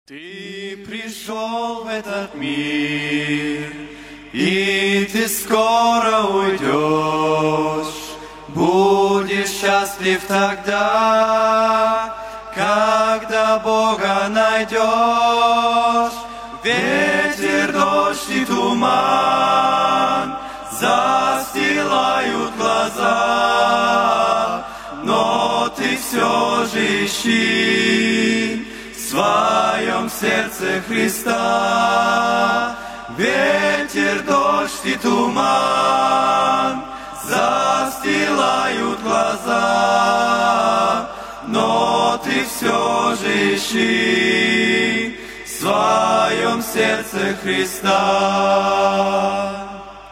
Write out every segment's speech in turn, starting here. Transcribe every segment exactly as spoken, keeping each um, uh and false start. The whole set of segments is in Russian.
Ты пришел в этот мир, и ты скоро уйдешь. Будешь счастлив тогда, когда Бога найдешь. Ветер, дождь и туман застилают глаза, но ты все же ищи в своем сердце Христа. Ветер, дождь и туман застилают глаза, но ты все же ищи в своем сердце Христа.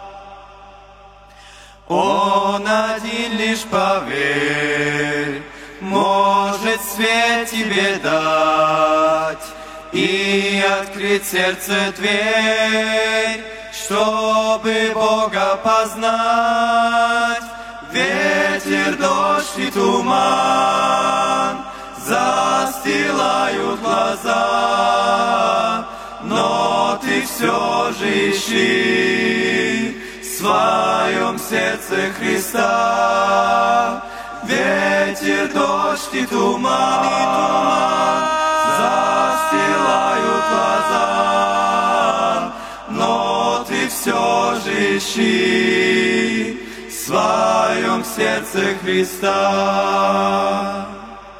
Он один лишь, поверь, может свет тебе дать и открыть сердце дверь, чтобы Бога познать. Ветер, дождь и туман застилают глаза, но ты все же ищи в своем сердце Христа. Ветер, дождь и туман, и туман застилают глаза, но ты все же ищи в своем сердце Христа.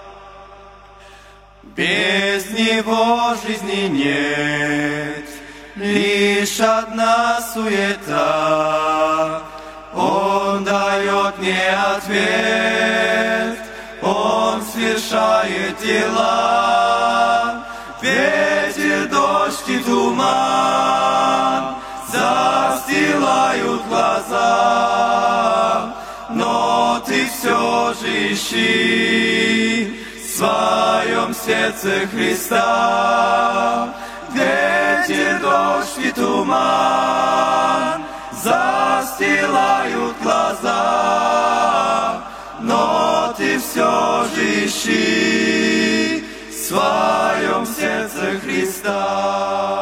Без Него жизни нет, лишь одна суета. Он дает мне ответ, Он свершает дела. Ветер, дождь и туман застилают глаза, но ты все же ищи в своем сердце Христа. Ветер, дождь и туман застилают глаза, но ты все же ищи в своем сердце Христа.